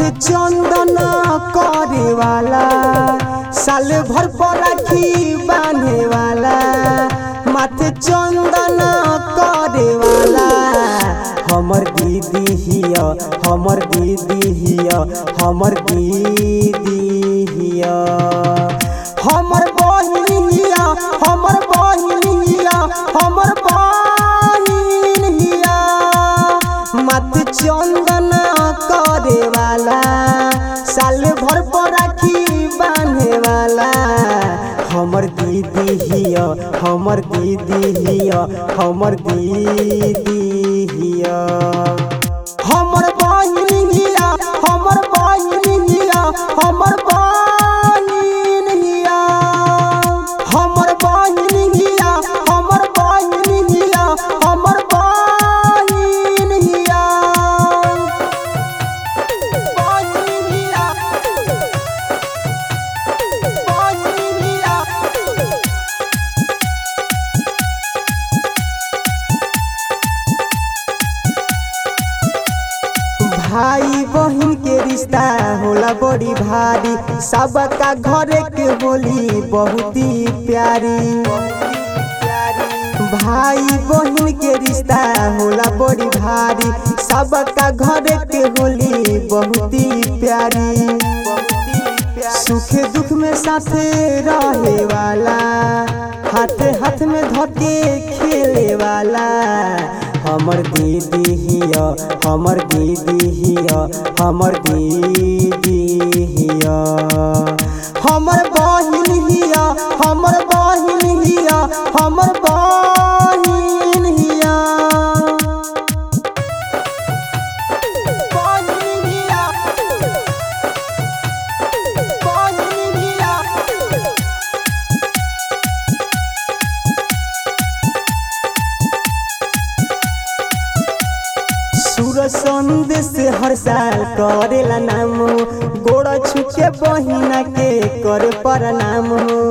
माथे चंदन करे वाला, साल भर पर राखी बांधे वाला, माथे चंदन करे वाला। हमर दीदी हिया, हमर दीदी हिया, हमर दीदी हिया, हमर बहिन हिया, हमर बहिन हिया, हमर बहिन हिया। माथे चंदन करे वाला, साल भर पर राखी बांधे वाला। हमर दीदी हिया, हमर दीदी हिया, हमर दीदी हिया, हमर बहिन हिया, हमर बहिन हिया, हमर बहिन हिया, हमर बहिन हिया, हमर बहिन हिया, हमर बहिन हिया, बहिन हिया, बहिन हिया। भाई बहन के रिश्ता होला बड़ी भारी, सबका घरे के होली बहुत ही प्यारी। भाई बहन के रिश्ता होला बड़ी भारी, सबका घरे के होली बहुत ही प्यारी। सुख दुख में साथे रहे वाला, हाथ हाथ में धके खेले वाला। हमर दीदी हिया, हमर दीदी हिया, हमर दीदी हिया, हमर बहिन हिया, हमर बहिन हिया, हमर बहिन हिया, बहिन हिया, बहिन हिया। सूरज संदेश हर साल करेला नाम हो, गोड़ छुके बहिना के करे प्रणाम हो।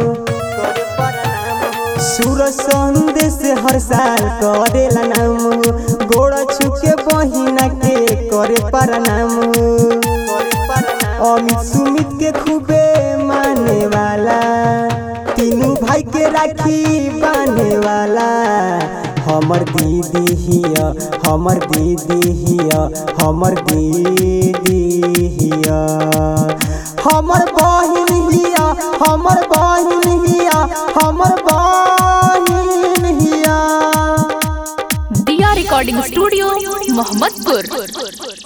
सूरज संदेश हर साल करेला नाम हो, गोड़ छुके बहिना के करे प्रणाम हो। अमित सुमित के खूबे माने वाला, तीनों भाई के राखी बांधे वाला। हमर दीदी हिया, हमर दीदी हिया, हमर दीदी हिया, हमर बहिन हिया, हमर बहिन हिया, हमर बहिन हिया। दिया रिकॉर्डिंग स्टूडियो मोहम्मदपुर।